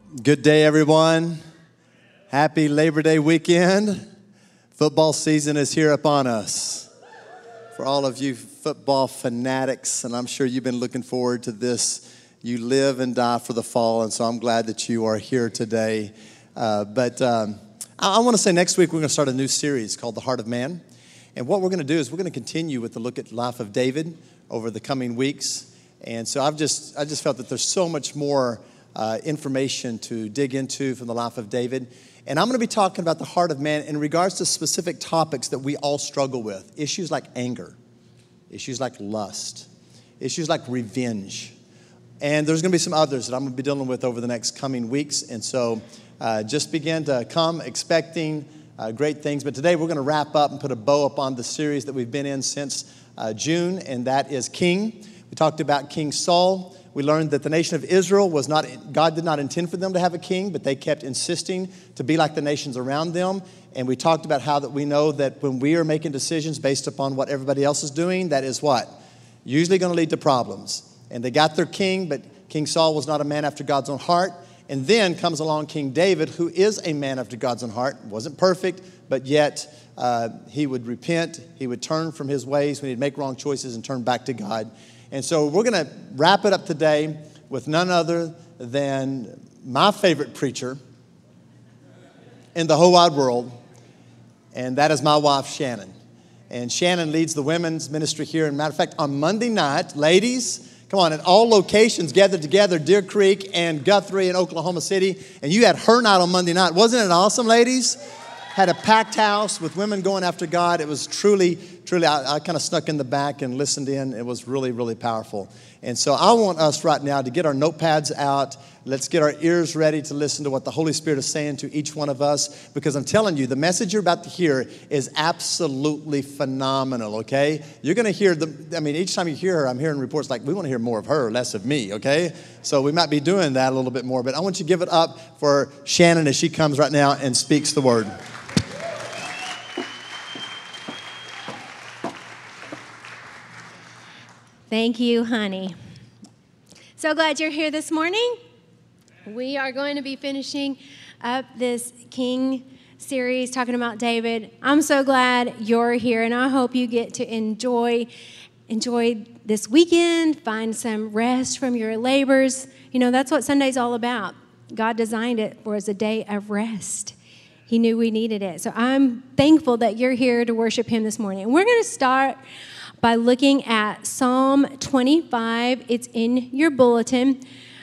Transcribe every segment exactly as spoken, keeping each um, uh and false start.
Good day, everyone. Happy Labor Day weekend. Football season is here upon us. For all of you football fanatics, and I'm sure you've been looking forward to this, you live and die for the fall, and so I'm glad that you are here today. Uh, but um, I, I want to say next week we're going to start a new series called The Heart of Man. And what we're going to do is we're going to continue with the look at the life of David over the coming weeks. And so I've just I just felt that there's so much more uh, information to dig into from the life of David. And I'm going to be talking about the heart of man in regards to specific topics that we all struggle with. Issues like anger, issues like lust, issues like revenge. And there's going to be some others that I'm going to be dealing with over the next coming weeks. And so uh, just begin to come expecting uh, great things. But today we're going to wrap up and put a bow upon the series that we've been in since uh, June, and that is King. We talked about King Saul. We learned that the nation of Israel was not, God did not intend for them to have a king, but they kept insisting to be like the nations around them. And we talked about how that we know that when we are making decisions based upon what everybody else is doing, that is what? Usually going to lead to problems. And they got their king, but King Saul was not a man after God's own heart. And then comes along King David, who is a man after God's own heart. Wasn't perfect, but yet uh, he would repent. He would turn from his ways when he'd make wrong choices and turn back to God. And so we're going to wrap it up today with none other than my favorite preacher in the whole wide world, and that is my wife, Shannon. And Shannon leads the women's ministry here. And matter of fact, on Monday night, ladies, come on, at all locations gathered together, Deer Creek and Guthrie in Oklahoma City, and you had her night on Monday night. Wasn't it awesome, ladies? Had a packed house with women going after God. It was truly, truly, I, I kind of snuck in the back and listened in. It was really, really powerful. And so I want us right now to get our notepads out. Let's get our ears ready to listen to what the Holy Spirit is saying to each one of us. Because I'm telling you, the message you're about to hear is absolutely phenomenal, okay? You're going to hear, the. I mean, each time you hear her, I'm hearing reports like, we want to hear more of her, less of me, okay? So we might be doing that a little bit more. But I want you to give it up for Shannon as she comes right now and speaks the word. Thank you, honey. So glad you're here this morning. We are going to be finishing up this King series talking about David. I'm so glad you're here, and I hope you get to enjoy enjoy this weekend, find some rest from your labors. You know, that's what Sunday's all about. God designed it for as a day of rest. He knew we needed it. So I'm thankful that you're here to worship him this morning. And we're going to start by looking at Psalm twenty-five. It's in your bulletin.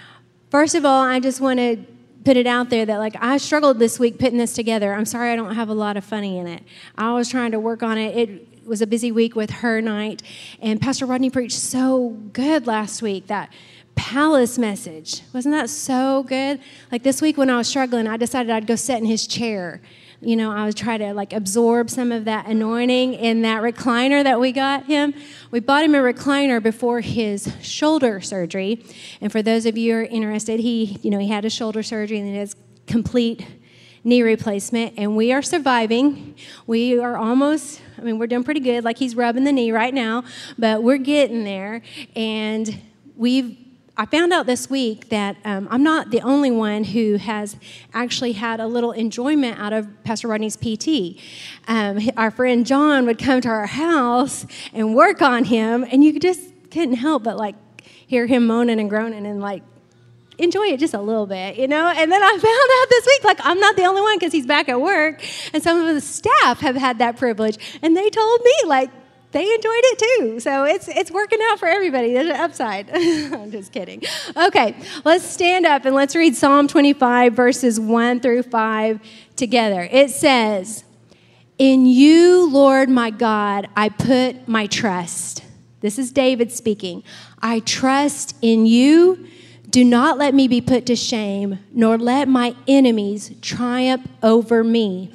First of all, I just want to put it out there that, like, I struggled this week putting this together. I'm sorry I don't have a lot of funny in it. I was trying to work on it. It was a busy week with her night, and Pastor Rodney preached so good last week, that palace message. Wasn't that so good? Like, this week when I was struggling, I decided I'd go sit in his chair. You know, I was trying to, like, absorb some of that anointing in that recliner that we got him. We bought him a recliner before his shoulder surgery. And for those of you who are interested, he, you know, he had a shoulder surgery and his complete knee replacement. And we are surviving. We are almost, I mean, we're doing pretty good. Like, he's rubbing the knee right now, but we're getting there. And we've I found out this week that um, I'm not the only one who has actually had a little enjoyment out of Pastor Rodney's P T. Um, our friend John would come to our house and work on him, and you just couldn't help but, like, hear him moaning and groaning and, like, enjoy it just a little bit, you know? And then I found out this week, like, I'm not the only one because he's back at work, and some of the staff have had that privilege, and they told me, like, they enjoyed it too. So it's it's working out for everybody. There's an upside. I'm just kidding. Okay, let's stand up and let's read Psalm twenty-five, verses one through five together. It says, "In you, Lord my God, I put my trust." This is David speaking. "I trust in you. Do not let me be put to shame, nor let my enemies triumph over me.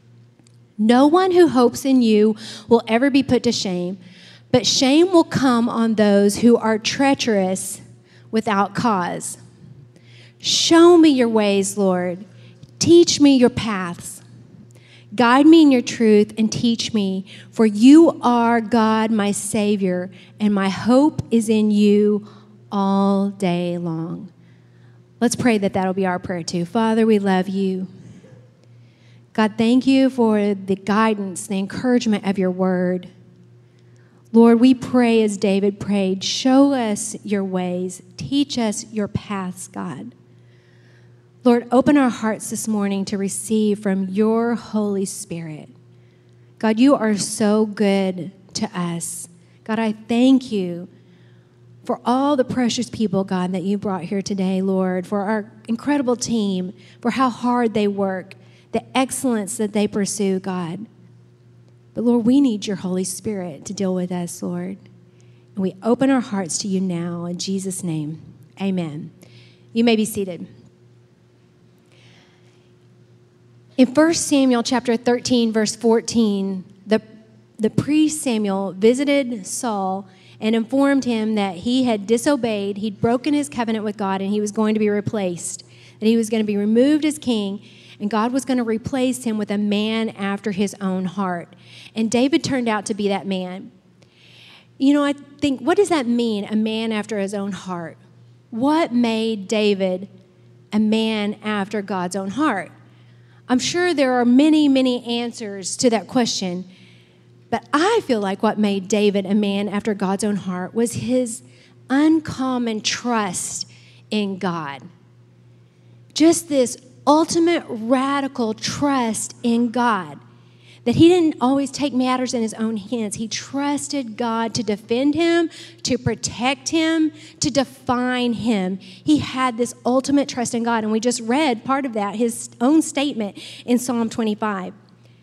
No one who hopes in you will ever be put to shame, but shame will come on those who are treacherous without cause. Show me your ways, Lord. Teach me your paths. Guide me in your truth and teach me, for you are God, my Savior, and my hope is in you all day long." Let's pray that that'll be our prayer too. Father, we love you. God, thank you for the guidance, the encouragement of your word. Lord, we pray as David prayed, show us your ways, teach us your paths, God. Lord, open our hearts this morning to receive from your Holy Spirit. God, you are so good to us. God, I thank you for all the precious people, God, that you brought here today, Lord, for our incredible team, for how hard they work, the excellence that they pursue, God. But Lord, we need your Holy Spirit to deal with us, Lord. And we open our hearts to you now in Jesus' name. Amen. You may be seated. In First Samuel chapter thirteen, verse fourteen, the, the priest Samuel visited Saul and informed him that he had disobeyed, he'd broken his covenant with God, and he was going to be replaced, that he was going to be removed as king, and God was going to replace him with a man after his own heart. And David turned out to be that man. You know, I think, what does that mean, a man after his own heart? What made David a man after God's own heart? I'm sure there are many, many answers to that question, but I feel like what made David a man after God's own heart was his uncommon trust in God. Just this ultimate radical trust in God, that he didn't always take matters in his own hands. He trusted God to defend him, to protect him, to define him. He had this ultimate trust in God, and we just read part of that, his own statement in Psalm twenty-five.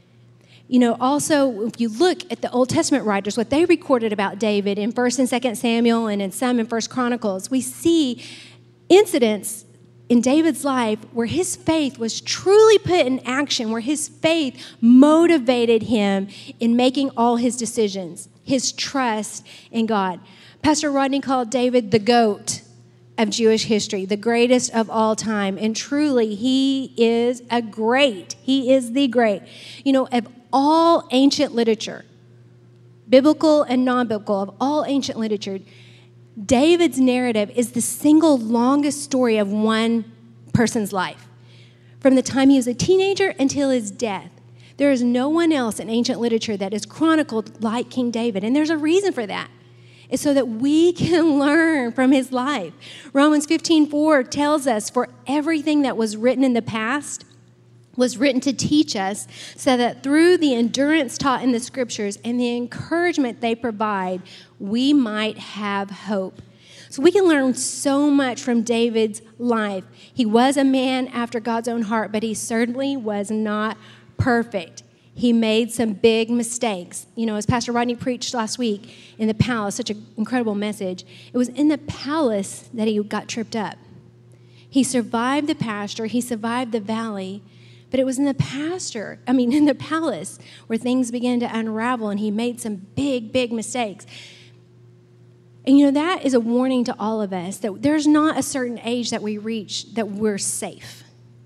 You know, also, if you look at the Old Testament writers, what they recorded about David in First and Second Samuel and in some in First Chronicles, we see incidents in David's life where his faith was truly put in action, where his faith motivated him in making all his decisions, his trust in God. Pastor Rodney called David the GOAT of Jewish history, the greatest of all time. And truly, he is a great. He is the great. You know, of all ancient literature, biblical and non-biblical, of all ancient literature, David's narrative is the single longest story of one person's life. From the time he was a teenager until his death, there is no one else in ancient literature that is chronicled like King David. And there's a reason for that. It's so that we can learn from his life. Romans fifteen four tells us, for everything that was written in the past was written to teach us, so that through the endurance taught in the scriptures and the encouragement they provide, we might have hope. So we can learn so much from David's life. He was a man after God's own heart, but he certainly was not perfect. He made some big mistakes. You know, as Pastor Rodney preached last week in the palace, such an incredible message, it was in the palace that he got tripped up. He survived the pasture, he survived the valley, but it was in the pasture, I mean, in the palace where things began to unravel and he made some big, big mistakes. And you know, that is a warning to all of us that there's not a certain age that we reach that we're safe.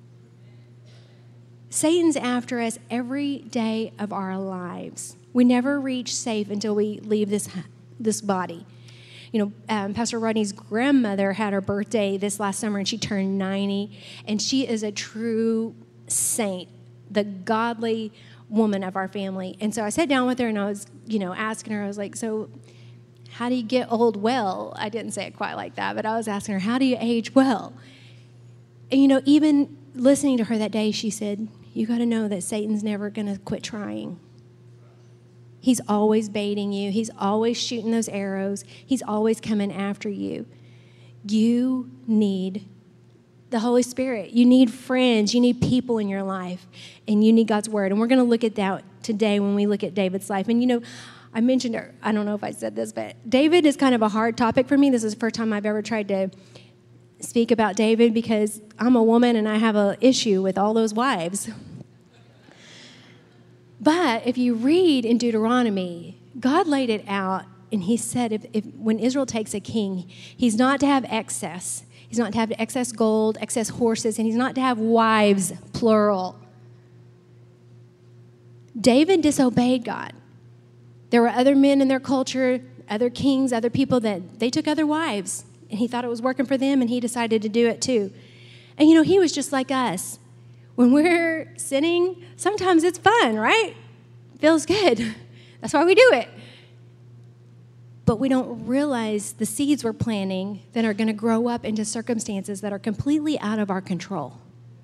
Satan's after us every day of our lives. We never reach safe until we leave this, this body. You know, um, Pastor Rodney's grandmother had her birthday this last summer and she turned ninety, and she is a true saint, the godly woman of our family. And so I sat down with her and I was, you know, asking her, I was like, so how do you get old well? I didn't say it quite like that, but I was asking her, how do you age well? And, you know, even listening to her that day, she said, you got to know that Satan's never going to quit trying. He's always baiting you. He's always shooting those arrows. He's always coming after you. You need the Holy Spirit. You need friends. You need people in your life. And you need God's word. And we're going to look at that today when we look at David's life. And, you know, I mentioned, I don't know if I said this, but David is kind of a hard topic for me. This is the first time I've ever tried to speak about David because I'm a woman and I have an issue with all those wives. But if you read in Deuteronomy, God laid it out and he said if, if when Israel takes a king, he's not to have excess. He's not to have excess gold, excess horses, and he's not to have wives, plural. David disobeyed God. There were other men in their culture, other kings, other people that they took other wives, and he thought it was working for them, and he decided to do it too. And you know, he was just like us. When we're sinning, sometimes it's fun, right? Feels good. That's why we do it. But we don't realize the seeds we're planting that are going to grow up into circumstances that are completely out of our control.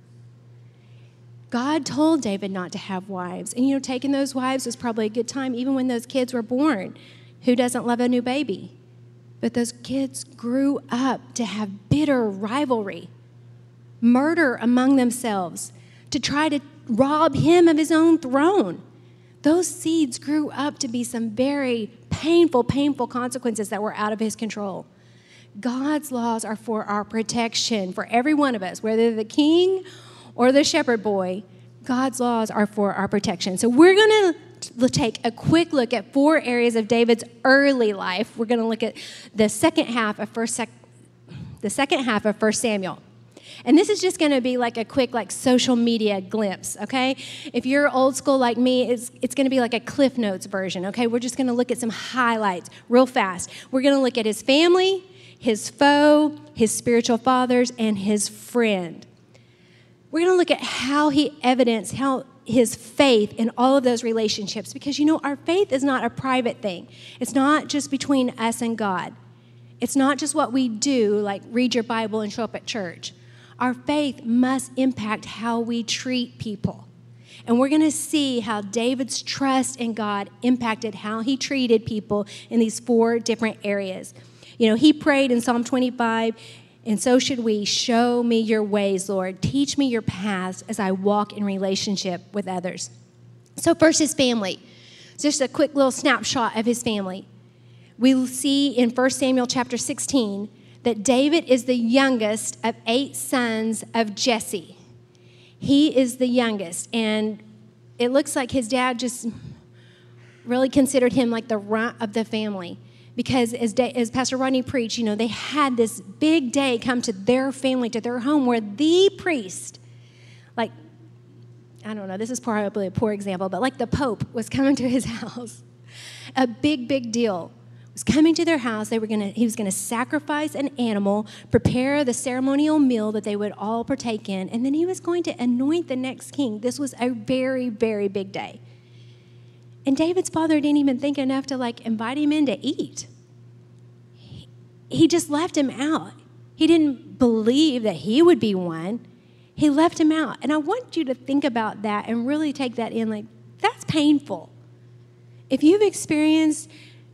God told David not to have wives. And, you know, taking those wives was probably a good time, even when those kids were born. Who doesn't love a new baby? But those kids grew up to have bitter rivalry, murder among themselves, to try to rob him of his own throne. Those seeds grew up to be some very painful, painful consequences that were out of his control. God's laws are for our protection, for every one of us, whether the king or the shepherd boy. God's laws are for our protection. So we're going to take a quick look at four areas of David's early life. We're going to look at the second half of first, sec- the second half of First Samuel. And this is just going to be like a quick like social media glimpse, okay? If you're old school like me, it's, it's going to be like a Cliff Notes version, okay? We're just going to look at some highlights real fast. We're going to look at his family, his foe, his spiritual fathers, and his friend. We're going to look at how he evidenced how his faith in all of those relationships, because, you know, our faith is not a private thing. It's not just between us and God. It's not just what we do, like read your Bible and show up at church. Our faith must impact how we treat people. And we're going to see how David's trust in God impacted how he treated people in these four different areas. You know, he prayed in Psalm twenty-five, and so should we. Show me your ways, Lord. Teach me your paths as I walk in relationship with others. So first, his family. Just a quick little snapshot of his family. We see in First Samuel chapter sixteen that David is the youngest of eight sons of Jesse. He is the youngest, and it looks like his dad just really considered him like the runt of the family, because as, da- as Pastor Rodney preached, you know, they had this big day come to their family, to their home, where the priest, like, I don't know, this is probably a poor example, but like the Pope was coming to his house. A big, big deal. Was coming to their house. They were gonna. He was going to sacrifice an animal, prepare the ceremonial meal that they would all partake in, and then he was going to anoint the next king. This was a very, very big day. And David's father didn't even think enough to like invite him in to eat. He, he just left him out. He didn't believe that he would be one. He left him out. And I want you to think about that and really take that in. Like, that's painful. If you've experienced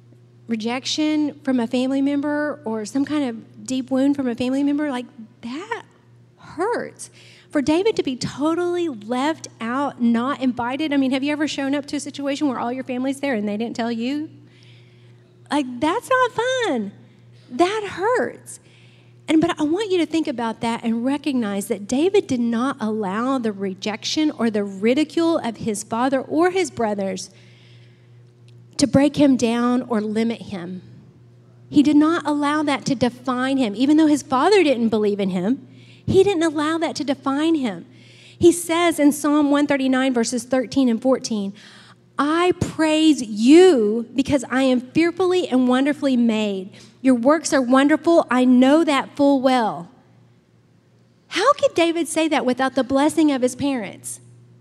rejection from a family member or some kind of deep wound from a family member, like that hurts. For David to be totally left out, not invited. I mean, have you ever shown up to a situation where all your family's there and they didn't tell you? Like, that's not fun. That hurts. And but I want you to think about that and recognize that David did not allow the rejection or the ridicule of his father or his brothers to break him down or limit him. He did not allow that to define him. Even though his father didn't believe in him, he didn't allow that to define him. He says in Psalm one thirty-nine, verses thirteen and fourteen, I praise you because I am fearfully and wonderfully made. Your works are wonderful. I know that full well. How could David say that without the blessing of his parents?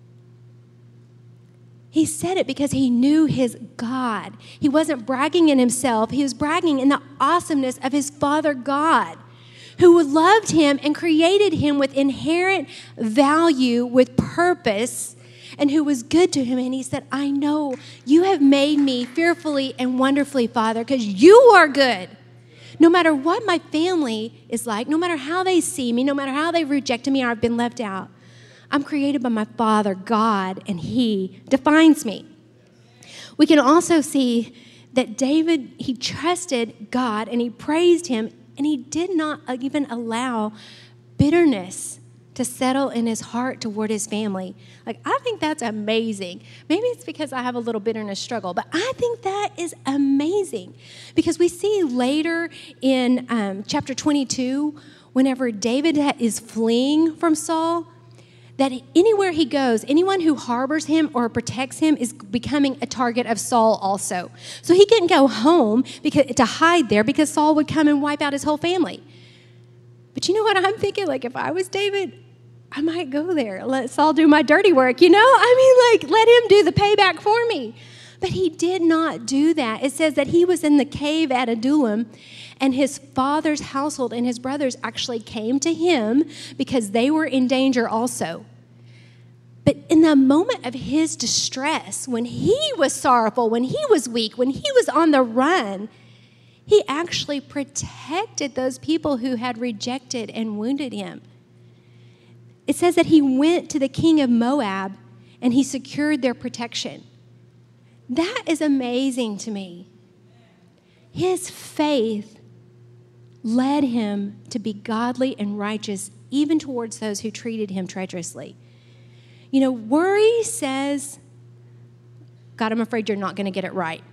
He said it because he knew his God. He wasn't bragging in himself. He was bragging in the awesomeness of his Father God, who loved him and created him with inherent value, with purpose, and who was good to him. And he said, I know you have made me fearfully and wonderfully, Father, because you are good. No matter what my family is like, no matter how they see me, no matter how they've rejected me or I've been left out, I'm created by my Father, God, and he defines me. We can also see that David, he trusted God and he praised him, and he did not even allow bitterness to settle in his heart toward his family. Like, I think that's amazing. Maybe it's because I have a little bitterness struggle, but I think that is amazing, because we see later in um, chapter twenty-two, whenever David is fleeing from Saul, that anywhere he goes, anyone who harbors him or protects him is becoming a target of Saul also. So he couldn't go home because, to hide there, because Saul would come and wipe out his whole family. But you know what I'm thinking? Like, if I was David, I might go there. Let Saul do my dirty work, you know? I mean, like, let him do the payback for me. But he did not do that. It says that he was in the cave at Adullam, and his father's household and his brothers actually came to him because they were in danger also. But in the moment of his distress, when he was sorrowful, when he was weak, when he was on the run, he actually protected those people who had rejected and wounded him. It says that he went to the king of Moab and he secured their protection. That is amazing to me. His faith led him to be godly and righteous, even towards those who treated him treacherously. You know, worry says, God, I'm afraid you're not going to get it right.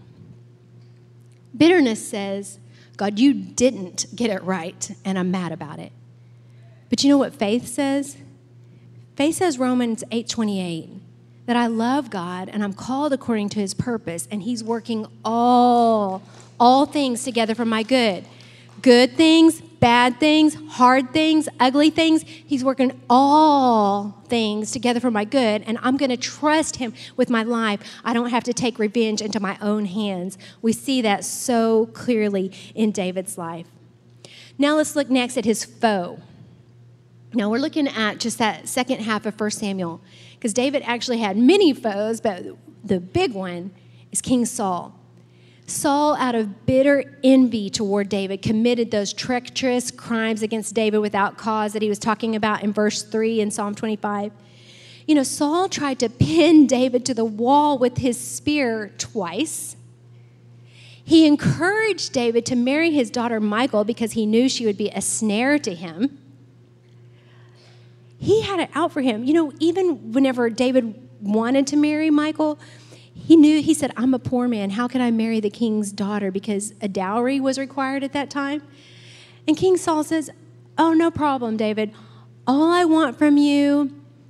Bitterness says, God, you didn't get it right, and I'm mad about it. But you know what faith says? Faith says, Romans eight twenty-eight, that I love God and I'm called according to his purpose, and he's working all, all things together for my good. Good things, bad things, hard things, ugly things. He's working all things together for my good, and I'm going to trust him with my life. I don't have to take revenge into my own hands. We see that so clearly in David's life. Now let's look next at his foe. Now we're looking at just that second half of First Samuel, because David actually had many foes, but the big one is King Saul. Saul, out of bitter envy toward David, committed those treacherous crimes against David without cause that he was talking about in verse three in Psalm twenty-five. You know, Saul tried to pin David to the wall with his spear twice. He encouraged David to marry his daughter Michal because he knew she would be a snare to him. He had it out for him. You know, even whenever David wanted to marry Michal, he knew, he said, I'm a poor man. How can I marry the king's daughter? Because a dowry was required at that time. And King Saul says, oh, no problem, David. All I want from you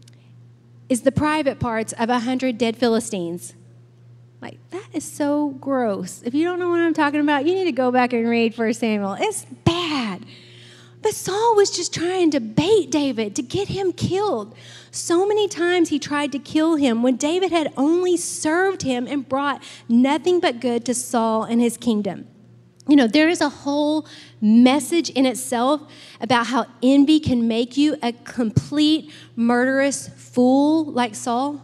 is the private parts of a hundred dead Philistines. Like, that is so gross. If you don't know what I'm talking about, you need to go back and read First Samuel. It's bad. But Saul was just trying to bait David, to get him killed. So many times he tried to kill him when David had only served him and brought nothing but good to Saul and his kingdom. You know, there is a whole message in itself about how envy can make you a complete murderous fool like Saul.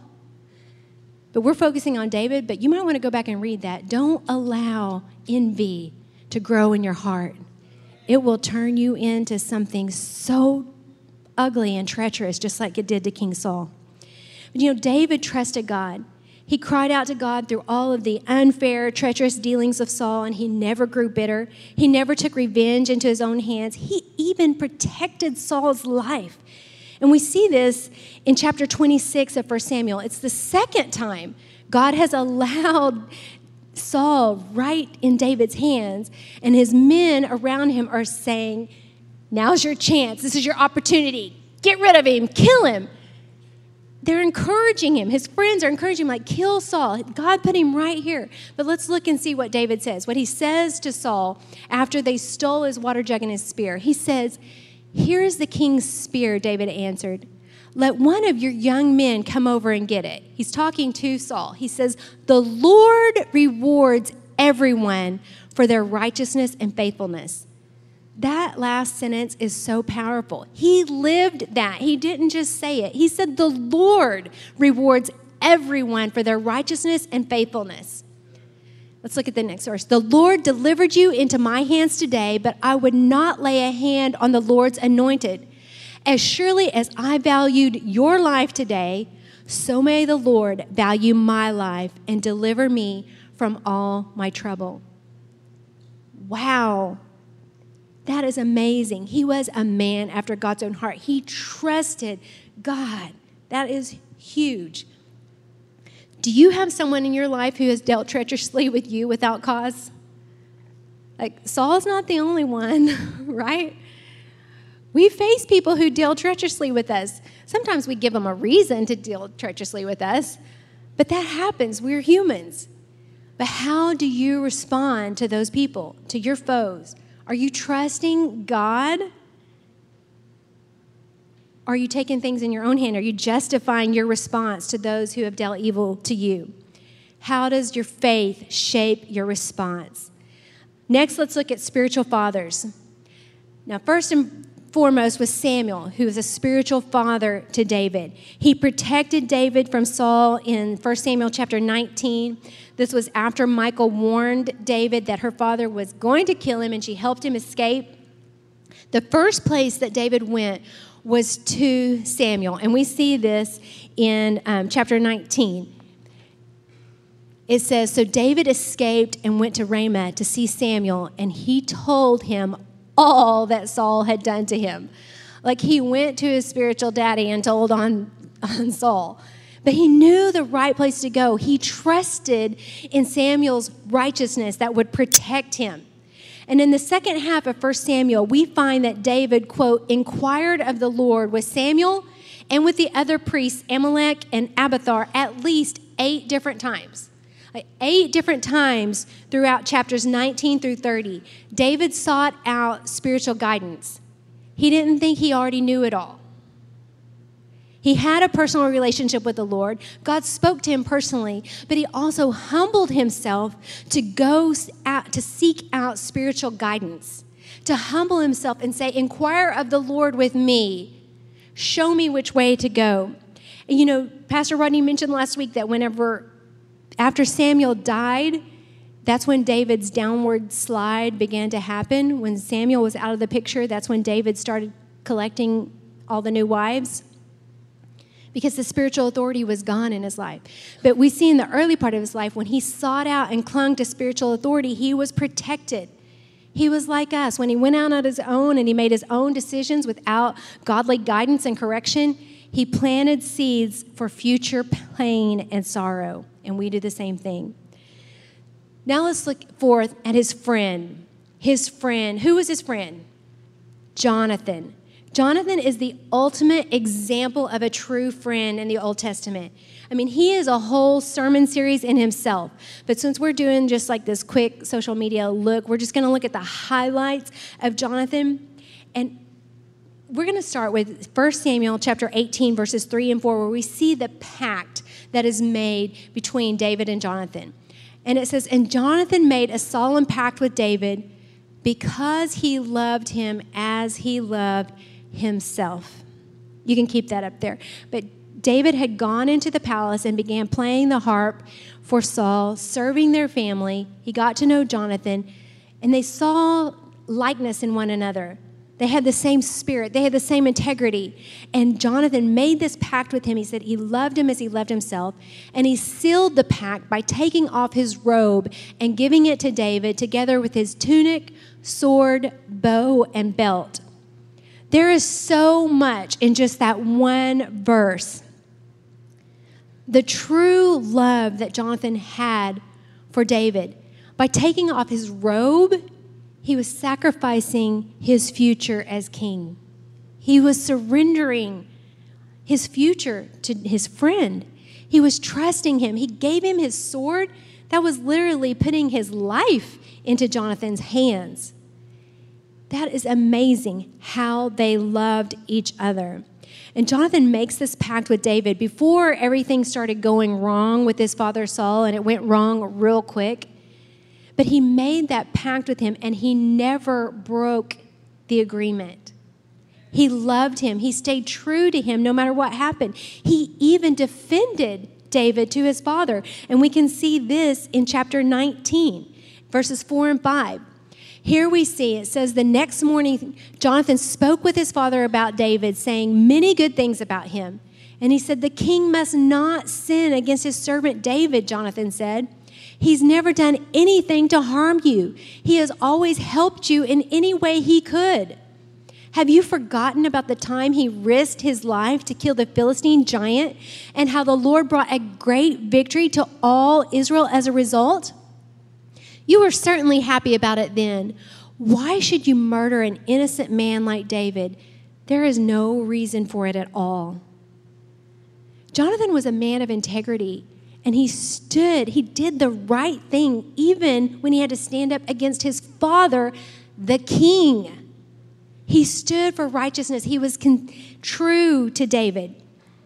But we're focusing on David, but you might want to go back and read that. Don't allow envy to grow in your heart. It will turn you into something so ugly and treacherous, just like it did to King Saul. But you know, David trusted God. He cried out to God through all of the unfair, treacherous dealings of Saul, and he never grew bitter. He never took revenge into his own hands. He even protected Saul's life. And we see this in chapter twenty-six of First Samuel. It's the second time God has allowed Saul right in David's hands, and his men around him are saying, now's your chance. This is your opportunity. Get rid of him. Kill him. They're encouraging him. His friends are encouraging him, like, kill Saul. God put him right here. But let's look and see what David says. What he says to Saul after they stole his water jug and his spear. He says, here is the king's spear, David answered. Let one of your young men come over and get it. He's talking to Saul. He says, the Lord rewards everyone for their righteousness and faithfulness. That last sentence is so powerful. He lived that. He didn't just say it. He said, the Lord rewards everyone for their righteousness and faithfulness. Let's look at the next verse. The Lord delivered you into my hands today, but I would not lay a hand on the Lord's anointed. As surely as I valued your life today, so may the Lord value my life and deliver me from all my trouble. Wow. That is amazing. He was a man after God's own heart. He trusted God. That is huge. Do you have someone in your life who has dealt treacherously with you without cause? Like, Saul's not the only one, right? We face people who deal treacherously with us. Sometimes we give them a reason to deal treacherously with us, but that happens. We're humans. But how do you respond to those people, to your foes? Are you trusting God Are you taking things in your own hand? Are you justifying your response to those who have dealt evil to you? How does your faith shape your response? Next, let's look at spiritual fathers. Now, first and foremost was Samuel, who was a spiritual father to David. He protected David from Saul in First Samuel chapter nineteen. This was after Michal warned David that her father was going to kill him, and she helped him escape. The first place that David went was to Samuel, and we see this in um, chapter nineteen. It says, so David escaped and went to Ramah to see Samuel, and he told him all that Saul had done to him. Like, he went to his spiritual daddy and told on, on Saul. But he knew the right place to go. He trusted in Samuel's righteousness that would protect him. And in the second half of First Samuel, we find that David, quote, inquired of the Lord with Samuel and with the other priests, Amalek and Abiathar, at least eight different times. Like eight different times throughout chapters nineteen through thirty, David sought out spiritual guidance. He didn't think he already knew it all. He had a personal relationship with the Lord. God spoke to him personally, but he also humbled himself to go out to seek out spiritual guidance, to humble himself and say, inquire of the Lord with me. Show me which way to go. And you know, Pastor Rodney mentioned last week that whenever, after Samuel died, that's when David's downward slide began to happen. When Samuel was out of the picture, that's when David started collecting all the new wives, because the spiritual authority was gone in his life. But we see in the early part of his life, when he sought out and clung to spiritual authority, he was protected. He was like us. When he went out on his own and he made his own decisions without godly guidance and correction, he planted seeds for future pain and sorrow. And we do the same thing. Now let's look forth at his friend. His friend. Who was his friend? Jonathan. Jonathan is the ultimate example of a true friend in the Old Testament. I mean, he is a whole sermon series in himself. But since we're doing just like this quick social media look, we're just going to look at the highlights of Jonathan. And we're going to start with First Samuel chapter eighteen, verses three and four, where we see the pact that is made between David and Jonathan. And it says, and Jonathan made a solemn pact with David because he loved him as he loved himself. You can keep that up there. But David had gone into the palace and began playing the harp for Saul, serving their family. He got to know Jonathan, and they saw likeness in one another. They had the same spirit. They had the same integrity. And Jonathan made this pact with him. He said he loved him as he loved himself. And he sealed the pact by taking off his robe and giving it to David together with his tunic, sword, bow, and belt. There is so much in just that one verse. The true love that Jonathan had for David. By taking off his robe, he was sacrificing his future as king. He was surrendering his future to his friend. He was trusting him. He gave him his sword. That was literally putting his life into Jonathan's hands. That is amazing how they loved each other. And Jonathan makes this pact with David before everything started going wrong with his father Saul, and it went wrong real quick. But he made that pact with him, and he never broke the agreement. He loved him. He stayed true to him no matter what happened. He even defended David to his father. And we can see this in chapter nineteen, verses four and five. Here we see, it says, the next morning, Jonathan spoke with his father about David, saying many good things about him. And he said, the king must not sin against his servant David, Jonathan said. He's never done anything to harm you. He has always helped you in any way he could. Have you forgotten about the time he risked his life to kill the Philistine giant and how the Lord brought a great victory to all Israel as a result? You were certainly happy about it then. Why should you murder an innocent man like David? There is no reason for it at all. Jonathan was a man of integrity. And he stood, he did the right thing, even when he had to stand up against his father, the king. He stood for righteousness. He was con- true to David.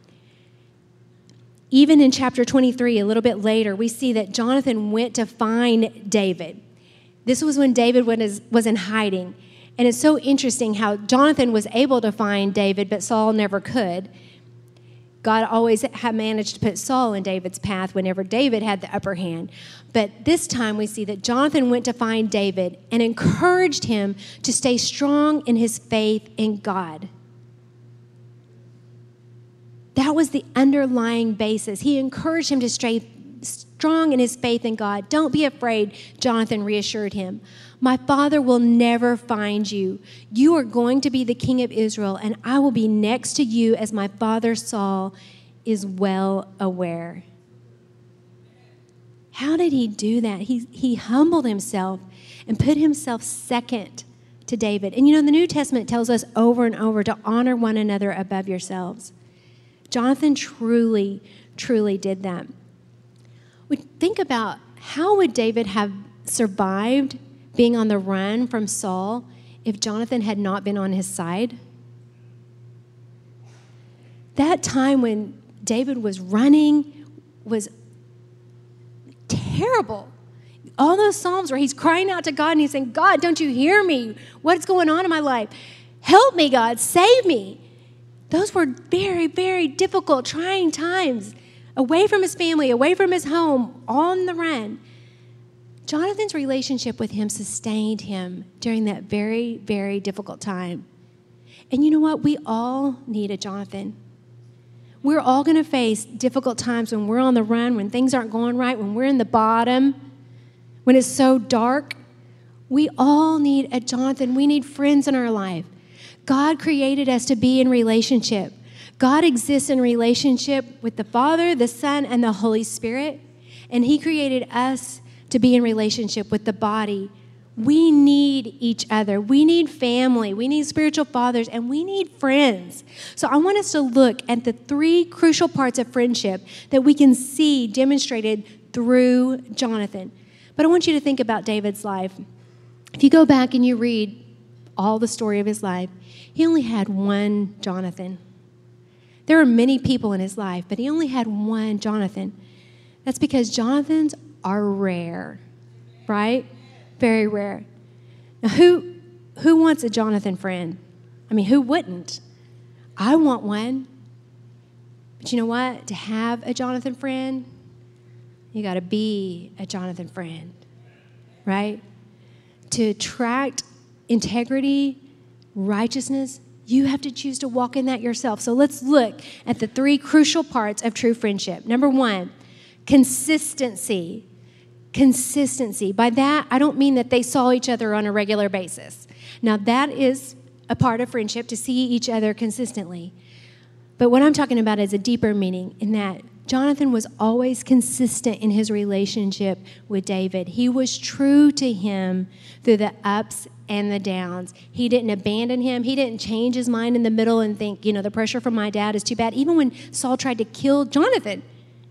Even in chapter twenty-three, a little bit later, we see that Jonathan went to find David. This was when David was, was in hiding. And it's so interesting how Jonathan was able to find David, but Saul never could. God always had managed to put Saul in David's path whenever David had the upper hand. But this time we see that Jonathan went to find David and encouraged him to stay strong in his faith in God. That was the underlying basis. He encouraged him to stay strong in his faith in God. Don't be afraid, Jonathan reassured him. My father will never find you. You are going to be the king of Israel, and I will be next to you as my father Saul is well aware. How did he do that? He, he humbled himself and put himself second to David. And you know, the New Testament tells us over and over to honor one another above yourselves. Jonathan truly, truly did that. We think about how would David have survived being on the run from Saul if Jonathan had not been on his side? That time when David was running was terrible. All those Psalms where he's crying out to God and he's saying, God, don't you hear me? What's going on in my life? Help me, God, save me. Those were very, very difficult, trying times. Away from his family, away from his home, on the run. Jonathan's relationship with him sustained him during that very, very difficult time. And you know what? We all need a Jonathan. We're all going to face difficult times when we're on the run, when things aren't going right, when we're in the bottom, when it's so dark. We all need a Jonathan. We need friends in our life. God created us to be in relationship. God exists in relationship with the Father, the Son, and the Holy Spirit. And he created us to be in relationship with the body. We need each other. We need family. We need spiritual fathers, and we need friends. So I want us to look at the three crucial parts of friendship that we can see demonstrated through Jonathan. But I want you to think about David's life. If you go back and you read all the story of his life, he only had one Jonathan. There were many people in his life, but he only had one Jonathan. That's because Jonathans are rare, right? Very rare. Now, who who wants a Jonathan friend? I mean, who wouldn't? I want one. But you know what? To have a Jonathan friend, you got to be a Jonathan friend, right? To attract integrity, righteousness, you have to choose to walk in that yourself. So let's look at the three crucial parts of true friendship. Number one, consistency. Consistency. By that, I don't mean that they saw each other on a regular basis. Now, that is a part of friendship, to see each other consistently. But what I'm talking about is a deeper meaning in that Jonathan was always consistent in his relationship with David. He was true to him through the ups and the downs. He didn't abandon him. He didn't change his mind in the middle and think, you know, the pressure from my dad is too bad. Even when Saul tried to kill Jonathan,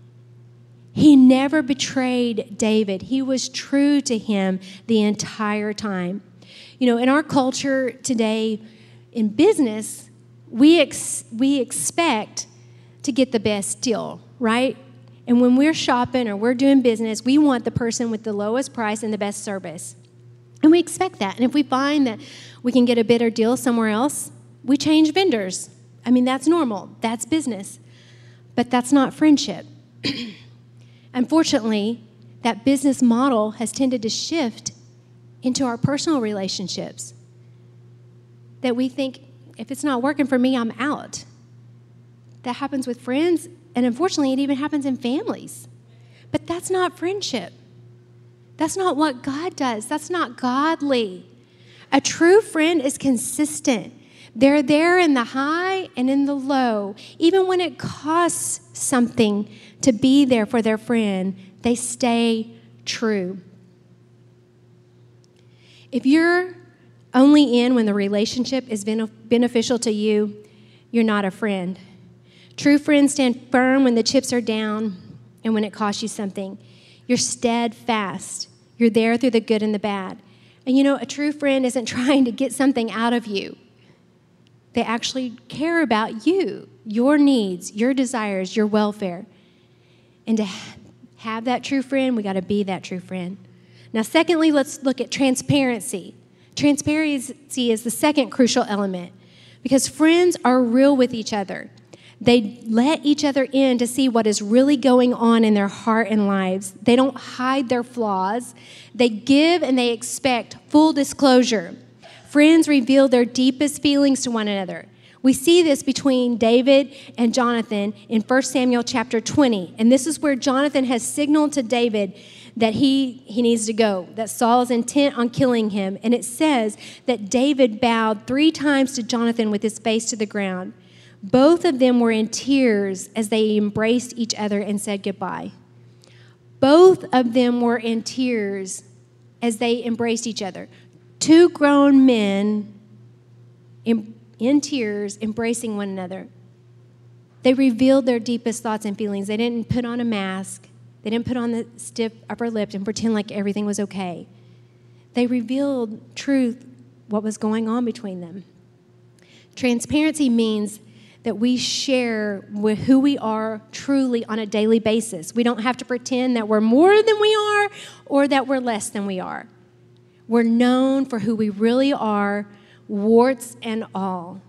he never betrayed David. He was true to him the entire time. You know, in our culture today, in business, we ex- we expect to get the best deal, right? And when we're shopping or we're doing business, we want the person with the lowest price and the best service. And we expect that. And if we find that we can get a better deal somewhere else, we change vendors. I mean, that's normal. That's business. But that's not friendship. Unfortunately, that business model has tended to shift into our personal relationships. That we think, if it's not working for me, I'm out. That happens with friends, and unfortunately, it even happens in families. But that's not friendship. That's not what God does. That's not godly. A true friend is consistent. They're there in the high and in the low. Even when it costs something to be there for their friend, they stay true. If you're only in when the relationship is beneficial to you, you're not a friend. True friends stand firm when the chips are down and when it costs you something. You're steadfast. You're there through the good and the bad. And you know, a true friend isn't trying to get something out of you. They actually care about you, your needs, your desires, your welfare. And to have that true friend, we got to be that true friend. Now, secondly, let's look at transparency. Transparency is the second crucial element because friends are real with each other. They let each other in to see what is really going on in their heart and lives. They don't hide their flaws. They give and they expect full disclosure. Friends reveal their deepest feelings to one another. We see this between David and Jonathan in First Samuel chapter twenty. And this is where Jonathan has signaled to David that he, he needs to go, that Saul is intent on killing him. And it says that David bowed three times to Jonathan with his face to the ground. Both of them were in tears as they embraced each other and said goodbye. Both of them were in tears as they embraced each other. Two grown men in, in tears embracing one another. They revealed their deepest thoughts and feelings. They didn't put on a mask. They didn't put on the stiff upper lip and pretend like everything was okay. They revealed truth, what was going on between them. Transparency means that we share with who we are truly on a daily basis. We don't have to pretend that we're more than we are or that we're less than we are. We're known for who we really are, warts and all.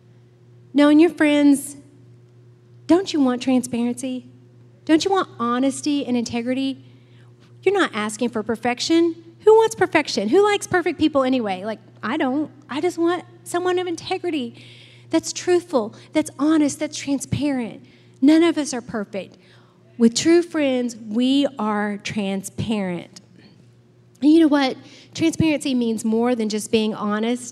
Now, and your friends, don't you want transparency? Don't you want honesty and integrity? You're not asking for perfection. Who wants perfection? Who likes perfect people anyway? Like, I don't. I just want someone of integrity that's truthful, that's honest, that's transparent. None of us are perfect. With true friends, we are transparent. And you know what? Transparency means more than just being honest.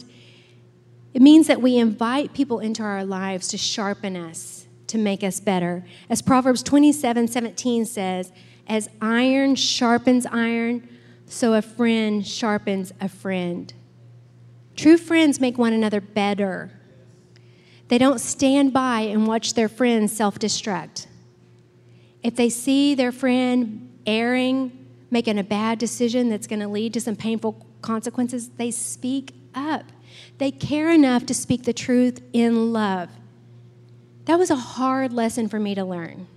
It means that we invite people into our lives to sharpen us, to make us better. As Proverbs twenty-seven seventeen says, as iron sharpens iron, so a friend sharpens a friend. True friends make one another better. They don't stand by and watch their friends self-destruct. If they see their friend erring, making a bad decision that's going to lead to some painful consequences, they speak up. They care enough to speak the truth in love. That was a hard lesson for me to learn.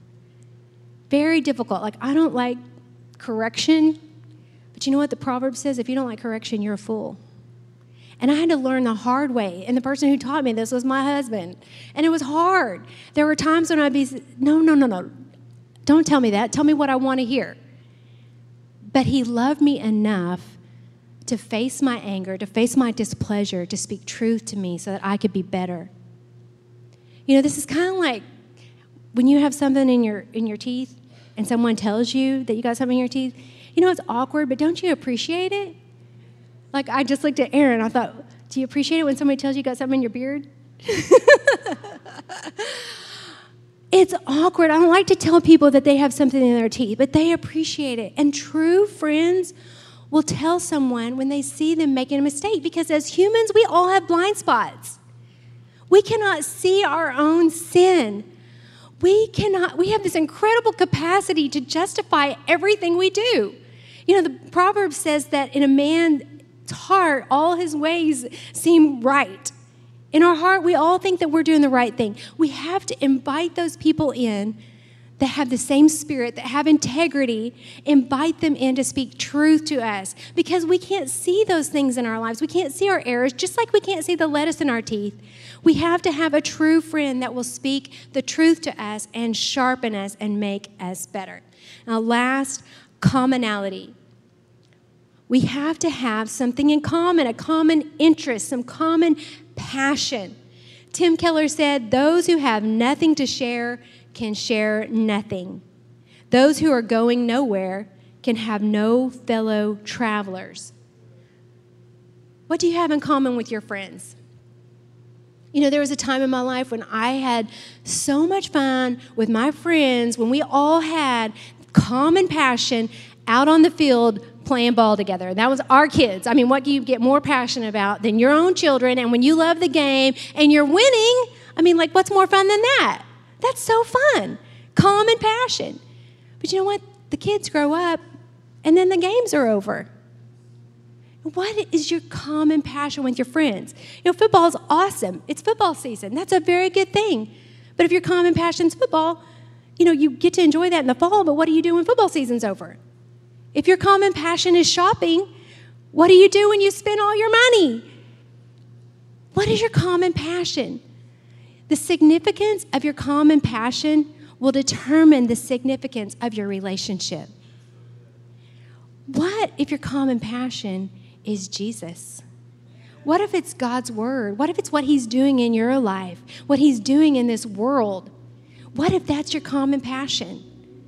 Very difficult. Like, I don't like correction, but you know what the proverb says? If you don't like correction, you're a fool. And I had to learn the hard way. And the person who taught me this was my husband. And it was hard. There were times when I'd be, no, no, no, no. Don't tell me that. Tell me what I want to hear. But he loved me enough to face my anger, to face my displeasure, to speak truth to me so that I could be better. You know, this is kind of like when you have something in your in your teeth and someone tells you that you got something in your teeth. You know, it's awkward, but don't you appreciate it? Like, I just looked at Aaron. I thought, do you appreciate it when somebody tells you you got something in your beard? It's awkward. I don't like to tell people that they have something in their teeth, but they appreciate it. And true friends will tell someone when they see them making a mistake, because as humans, we all have blind spots. We cannot see our own sin. We cannot, we have this incredible capacity to justify everything we do. You know, the proverb says that in a man's heart, all his ways seem right. In our heart, we all think that we're doing the right thing. We have to invite those people in that have the same spirit, that have integrity, invite them in to speak truth to us, because we can't see those things in our lives. We can't see our errors, just like we can't see the lettuce in our teeth. We have to have a true friend that will speak the truth to us and sharpen us and make us better. Now, last, commonality. We have to have something in common, a common interest, some common passion. Tim Keller said, those who have nothing to share can share nothing. Those who are going nowhere can have no fellow travelers. What do you have in common with your friends? You know, there was a time in my life when I had so much fun with my friends, when we all had common passion out on the field playing ball together. And that was our kids. I mean, what do you get more passionate about than your own children? And when you love the game and you're winning, I mean, like, what's more fun than that? That's so fun. Common passion. But you know what? The kids grow up, and then the games are over. What is your common passion with your friends? You know, football is awesome. It's football season. That's a very good thing. But if your common passion is football, you know, you get to enjoy that in the fall, but what do you do when football season's over? If your common passion is shopping, what do you do when you spend all your money? What is your common passion? The significance of your common passion will determine the significance of your relationship. What if your common passion is Jesus? What if it's God's word? What if it's what he's doing in your life? What he's doing in this world? What if that's your common passion?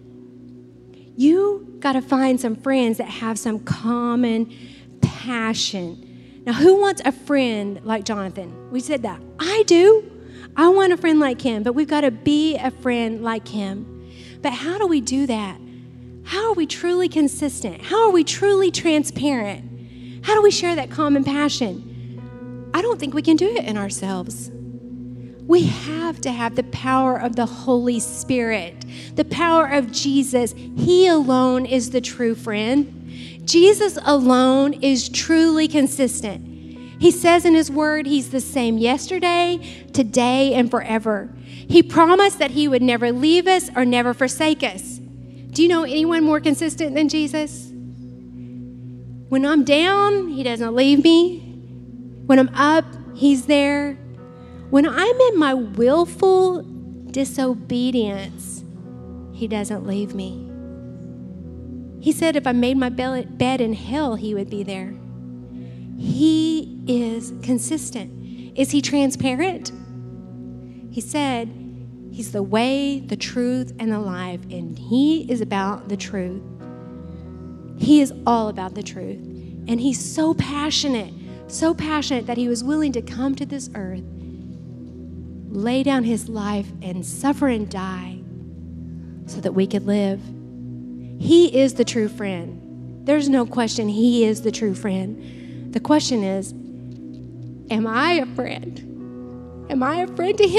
You got to find some friends that have some common passion. Now, who wants a friend like Jonathan? We said that. I do. I want a friend like him, but we've got to be a friend like him. But how do we do that? How are we truly consistent? How are we truly transparent? How do we share that common passion? I don't think we can do it in ourselves. We have to have the power of the Holy Spirit, the power of Jesus. He alone is the true friend. Jesus alone is truly consistent. He says in his word, he's the same yesterday, today, and forever. He promised that he would never leave us or never forsake us. Do you know anyone more consistent than Jesus? When I'm down, he doesn't leave me. When I'm up, he's there. When I'm in my willful disobedience, he doesn't leave me. He said if I made my bed in hell, he would be there. He is consistent. Is he transparent? He said he's the way, the truth, and the life, and he is about the truth. He is all about the truth. And he's so passionate, so passionate that he was willing to come to this earth, lay down his life, and suffer and die so that we could live. He is the true friend. There's no question he is the true friend. The question is, am I a friend? Am I a friend to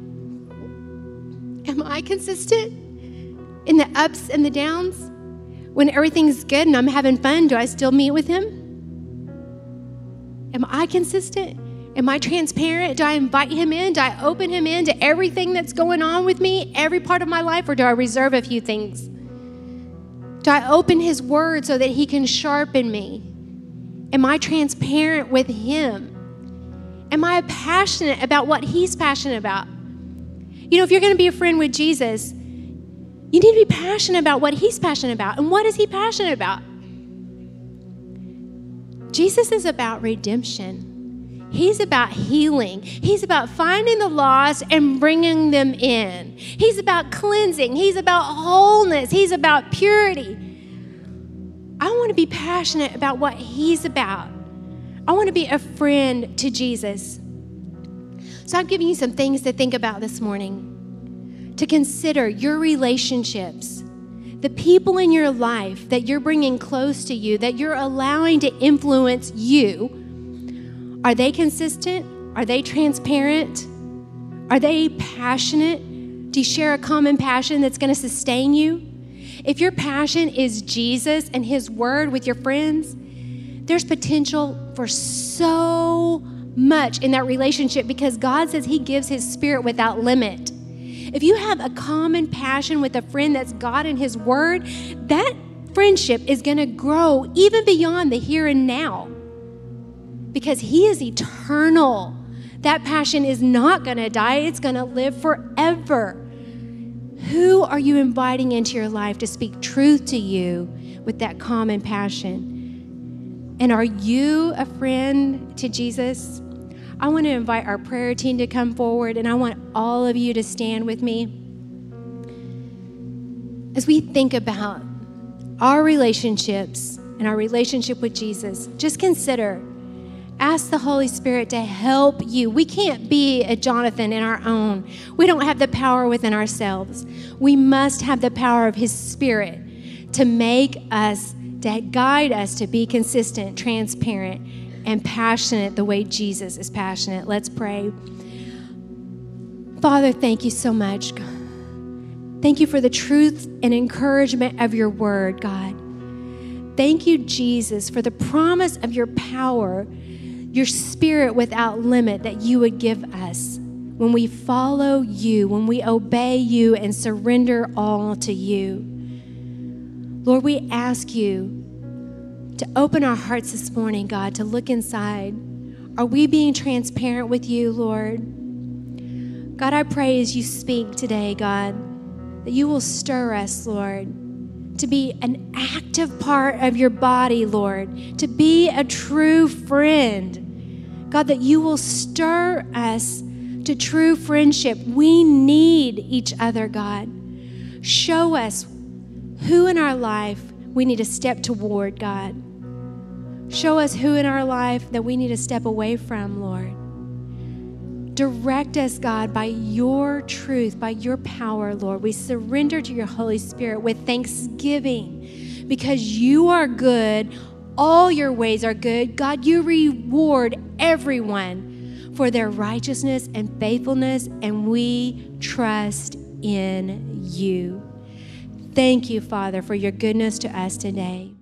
him? Am I consistent in the ups and the downs? When everything's good and I'm having fun, do I still meet with him? Am I consistent? Am I transparent? Do I invite him in? Do I open him in to everything that's going on with me, every part of my life, or do I reserve a few things? Do I open his word so that he can sharpen me? Am I transparent with him? Am I passionate about what he's passionate about? You know, if you're going to be a friend with Jesus, you need to be passionate about what he's passionate about. And what is he passionate about? Jesus is about redemption. He's about healing. He's about finding the lost and bringing them in. He's about cleansing. He's about wholeness. He's about purity. I want to be passionate about what he's about. I want to be a friend to Jesus. So I'm giving you some things to think about this morning, to consider your relationships, the people in your life that you're bringing close to you, that you're allowing to influence you. Are they consistent? Are they transparent? Are they passionate? Do you share a common passion that's going to sustain you? If your passion is Jesus and his word with your friends, there's potential for so much in that relationship because God says he gives his spirit without limit. If you have a common passion with a friend that's God and his word, that friendship is going to grow even beyond the here and now because he is eternal. That passion is not going to die. It's going to live forever. Who are you inviting into your life to speak truth to you with that common passion? And are you a friend to Jesus? I want to invite our prayer team to come forward, and I want all of you to stand with me. As we think about our relationships and our relationship with Jesus, just consider, ask the Holy Spirit to help you. We can't be a Jonathan in our own. We don't have the power within ourselves. We must have the power of his Spirit to make us, to guide us to be consistent, transparent, and passionate the way Jesus is passionate. Let's pray. Father, thank you so much. Thank you for the truth and encouragement of your word, God. Thank you, Jesus, for the promise of your power, your spirit without limit that you would give us when we follow you, when we obey you and surrender all to you. Lord, we ask you to open our hearts this morning, God, to look inside. Are we being transparent with you, Lord? God, I pray as you speak today, God, that you will stir us, Lord, to be an active part of your body, Lord, to be a true friend. God, that you will stir us to true friendship. We need each other, God. Show us who in our life we need to step toward, God. Show us who in our life that we need to step away from, Lord. Direct us, God, by your truth, by your power, Lord. We surrender to your Holy Spirit with thanksgiving because you are good. All your ways are good. God, you reward everyone for their righteousness and faithfulness, and we trust in you. Thank you, Father, for your goodness to us today.